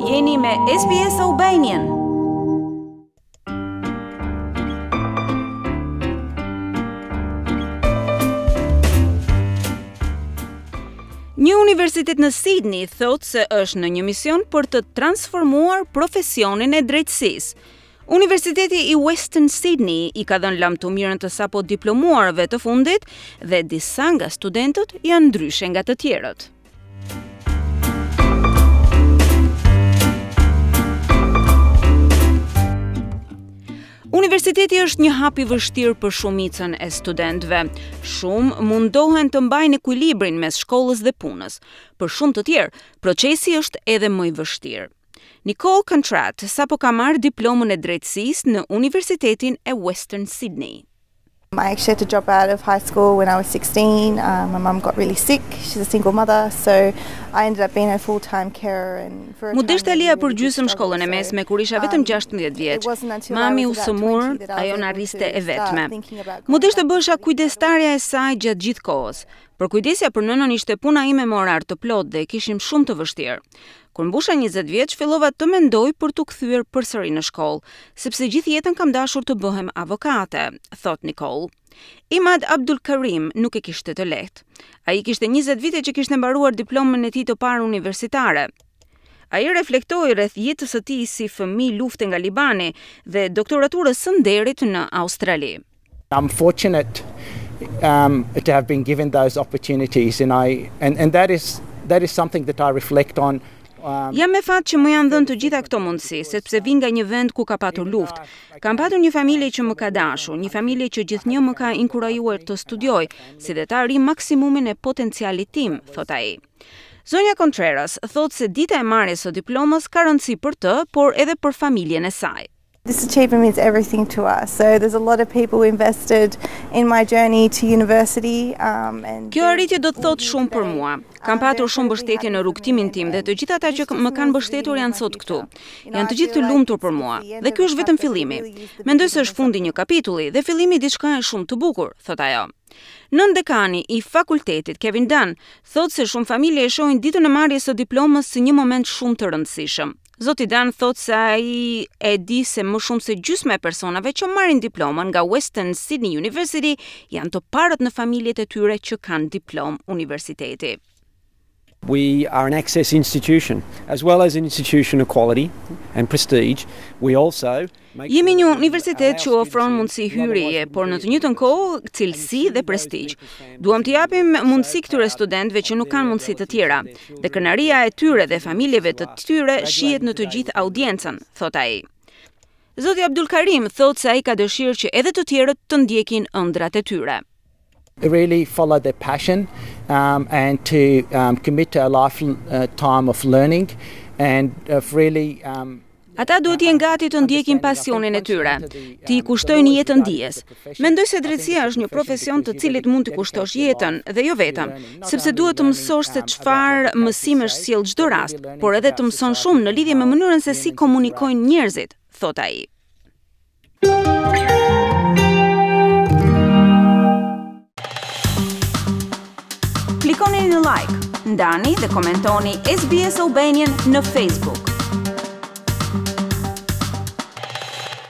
Jeni me SBS Albanian. Një universitet në Sydney thotë se është në një mision për të transformuar profesionin e drejtësisë. Universiteti i Western Sydney i ka dhënë lam të mirën të sapo diplomuarve të fundit dhe disa nga studentët janë ndryshe nga të tjerët. Universiteti është një hap i vështirë për shumicën e studentëve. Shumë mundohen të mbajnë ekuilibrin mes shkollës dhe punës. Për shumë të tjerë, procesi është edhe më i vështirë. Nicole Contrat sapo ka marrë diplomën e drejtësisë në Universitetin e Western Sydney. I actually had to drop out of high school when I was 16. My mum got really sick. She's a single mother, so I ended up being a full-time carer. Mu deshte Alia për gjysmë shkollën e mesme kur isha vetëm 16 vjeç. Mami u sëmur, ajo na rriste e vetme. Mu deshte bësha kujdestarja e saj gjatë gjithë kohës. Për kujdesja për nënën ishte puna ime me orar të plot dhe kishim shumë të vështirë. Kur mbusha 20 vjeç, fillova të mendoj për të kthyer përsëri në shkollë, sepse gjithë jetën kam dashur të bëhem avokate, thot Nicole. Imad Abdul Karim nuk e kishte të lehtë. Ai kishte 20 vite që kishte mbaruar diplomën e tij të parë universitare. Ai reflektoi rreth jetës së tij si fëmijë lufte nga Libani dhe doktoraturës së nderit në Australi. I'm fortunate to have been given those opportunities and that is something that I reflect on. Jam me fat që më janë dhënë të gjitha këto mundësi, sepse vin nga një vend ku ka patur luftë. Kam patur një familje që më ka dashur, një familje që gjithnjë më ka inkurajuar të studioj, si dhe ta arri maksimumin e potencialit tim, thot ai. Zonja Contreras thot se dita e marrjes së diplomës ka rëndësi për të, por edhe për familjen e saj. This achievement means everything to us. So there's a lot of people invested in my journey to university. Kjo arritje do të thotë shumë për mua. Kam patur shumë mbështetje në rrugtimin tim dhe të gjithë ata që më kanë mbështetur janë sot këtu. Janë të gjithë të lumtur për mua. Dhe ky është vetëm fillimi. Mendoj se është fundi një kapitulli dhe fillimi diçka e shumë të bukur, thot ajo. Nën dekani i fakultetit Kevin Dunn thotë se shumë familje e shohin ditën e marrjes së diplomës si një moment shumë të rëndësishëm. Zoti Dan thotë se ai e di se më shumë se gjysma e personave që marrin diplomën nga Western Sydney University janë të parët në familjet e tyre që kanë diplomë universiteti. We are an access institution, as well as an institution of quality and prestige. We also Jemi një universitet që ofron mundësi hyrjeje, por në të njëjtën kohë cilësi dhe prestigj. Duam t'i japim mundësi këtyre studentëve që nuk kanë mundësi të tjera, dhe kënaqëria e tyre dhe familjeve të tyre shihet në të gjithë audiencën, thot ai. Zoti Abdul Karim thotë se ai ka dëshirë që edhe të tjerët të ndjekin ëndrat e tyre. Really follow their passion and to commit to a lifetime of learning and really Ata duhet jenë gati të ndjekin pasionin e tyre, të i kushtojnë jetën dijes. Mendoj se drejtësia është një profesion të cilit mund të kushtosh jetën dhe jo vetëm, sepse duhet të mësosh se çfarë mësimesh sjell çdo rast, por edhe të mëson shumë në lidhje me mënyrën se si komunikojnë njerëzit, thot ai. Klikoni në like, ndani dhe komentoni SBS Albanian në Facebook.